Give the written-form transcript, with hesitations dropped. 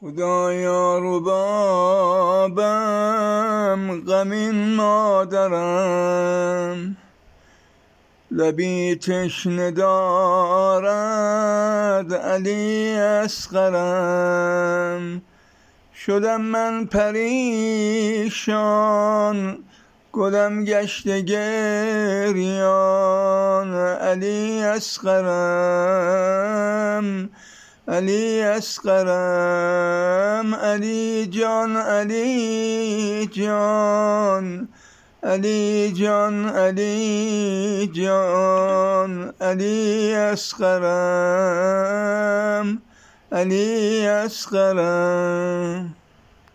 خدایا ربابم غمین مادرم، لبی تشنه دارد علی اصغرم. شدم من پریشان گلم گشته گریان، علی اصغرم علی اصغرم. علی جان علی جان علی جان علی جان، علی اصغرم علی اصغرم.